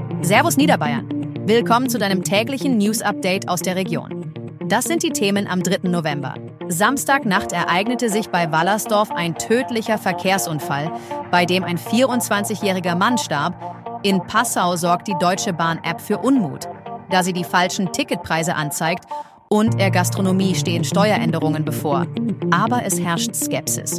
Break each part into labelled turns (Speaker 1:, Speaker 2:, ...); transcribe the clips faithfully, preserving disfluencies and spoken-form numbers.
Speaker 1: Servus Niederbayern. Willkommen zu deinem täglichen News-Update aus der Region. Das sind die Themen am dritten November. Samstagnacht ereignete sich bei Wallersdorf ein tödlicher Verkehrsunfall, bei dem ein vierundzwanzigjähriger Mann starb. In Passau sorgt die Deutsche Bahn-App für Unmut, da sie die falschen Ticketpreise anzeigt und der Gastronomie stehen Steueränderungen bevor. Aber es herrscht Skepsis.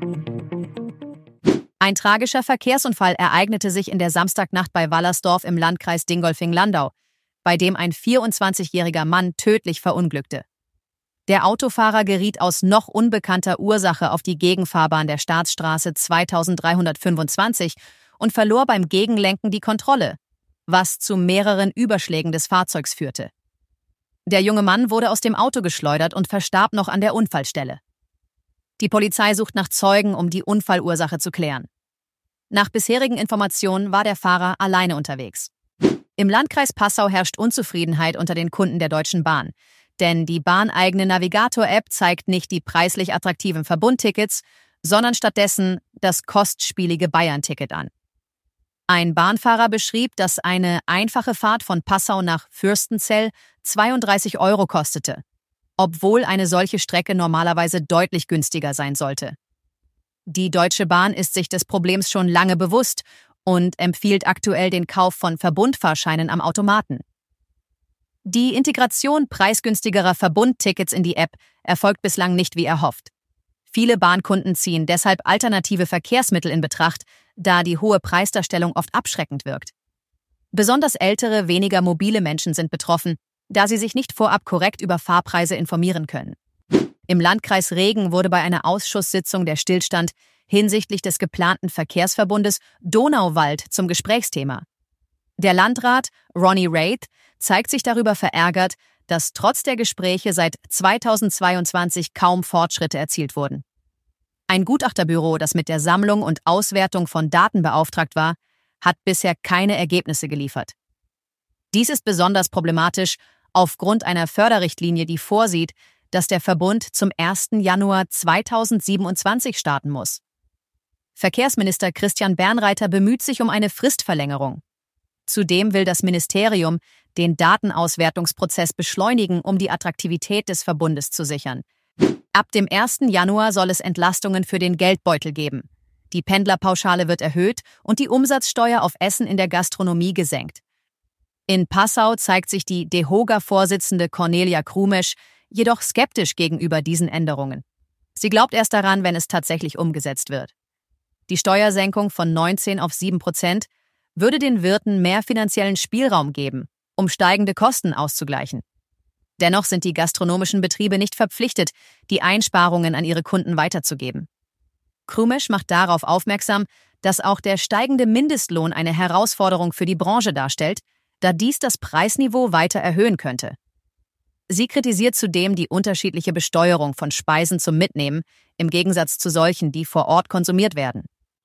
Speaker 1: Ein tragischer Verkehrsunfall ereignete sich in der Samstagnacht bei Wallersdorf im Landkreis Dingolfing-Landau, bei dem ein vierundzwanzigjähriger Mann tödlich verunglückte. Der Autofahrer geriet aus noch unbekannter Ursache auf die Gegenfahrbahn der Staatsstraße zweitausenddreihundertfünfundzwanzig und verlor beim Gegenlenken die Kontrolle, was zu mehreren Überschlägen des Fahrzeugs führte. Der junge Mann wurde aus dem Auto geschleudert und verstarb noch an der Unfallstelle. Die Polizei sucht nach Zeugen, um die Unfallursache zu klären. Nach bisherigen Informationen war der Fahrer alleine unterwegs. Im Landkreis Passau herrscht Unzufriedenheit unter den Kunden der Deutschen Bahn, denn die bahneigene Navigator-App zeigt nicht die preislich attraktiven Verbundtickets, sondern stattdessen das kostspielige Bayern-Ticket an. Ein Bahnfahrer beschrieb, dass eine einfache Fahrt von Passau nach Fürstenzell zweiunddreißig Euro kostete, obwohl eine solche Strecke normalerweise deutlich günstiger sein sollte. Die Deutsche Bahn ist sich des Problems schon lange bewusst und empfiehlt aktuell den Kauf von Verbundfahrscheinen am Automaten. Die Integration preisgünstigerer Verbundtickets in die App erfolgt bislang nicht wie erhofft. Viele Bahnkunden ziehen deshalb alternative Verkehrsmittel in Betracht, da die hohe Preisdarstellung oft abschreckend wirkt. Besonders ältere, weniger mobile Menschen sind betroffen, da sie sich nicht vorab korrekt über Fahrpreise informieren können. Im Landkreis Regen wurde bei einer Ausschusssitzung der Stillstand hinsichtlich des geplanten Verkehrsverbundes Donauwald zum Gesprächsthema. Der Landrat Ronny Raith zeigt sich darüber verärgert, dass trotz der Gespräche seit zweitausendzweiundzwanzig kaum Fortschritte erzielt wurden. Ein Gutachterbüro, das mit der Sammlung und Auswertung von Daten beauftragt war, hat bisher keine Ergebnisse geliefert. Dies ist besonders problematisch aufgrund einer Förderrichtlinie, die vorsieht, dass der Verbund zum ersten Januar zweitausendsiebenundzwanzig starten muss. Verkehrsminister Christian Bernreiter bemüht sich um eine Fristverlängerung. Zudem will das Ministerium den Datenauswertungsprozess beschleunigen, um die Attraktivität des Verbundes zu sichern. Ab dem ersten Januar soll es Entlastungen für den Geldbeutel geben. Die Pendlerpauschale wird erhöht und die Umsatzsteuer auf Essen in der Gastronomie gesenkt. In Passau zeigt sich die DEHOGA-Vorsitzende Cornelia Krumesch jedoch skeptisch gegenüber diesen Änderungen. Sie glaubt erst daran, wenn es tatsächlich umgesetzt wird. Die Steuersenkung von neunzehn auf sieben Prozent würde den Wirten mehr finanziellen Spielraum geben, um steigende Kosten auszugleichen. Dennoch sind die gastronomischen Betriebe nicht verpflichtet, die Einsparungen an ihre Kunden weiterzugeben. Krumesch macht darauf aufmerksam, dass auch der steigende Mindestlohn eine Herausforderung für die Branche darstellt, da dies das Preisniveau weiter erhöhen könnte. Sie kritisiert zudem die unterschiedliche Besteuerung von Speisen zum Mitnehmen, im Gegensatz zu solchen, die vor Ort konsumiert werden.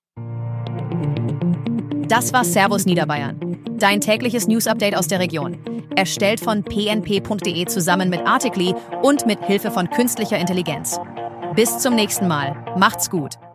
Speaker 1: Das war Servus Niederbayern, dein tägliches News-Update aus der Region. Erstellt von p n p punkt d e zusammen mit Articly und mit Hilfe von künstlicher Intelligenz. Bis zum nächsten Mal. Macht's gut.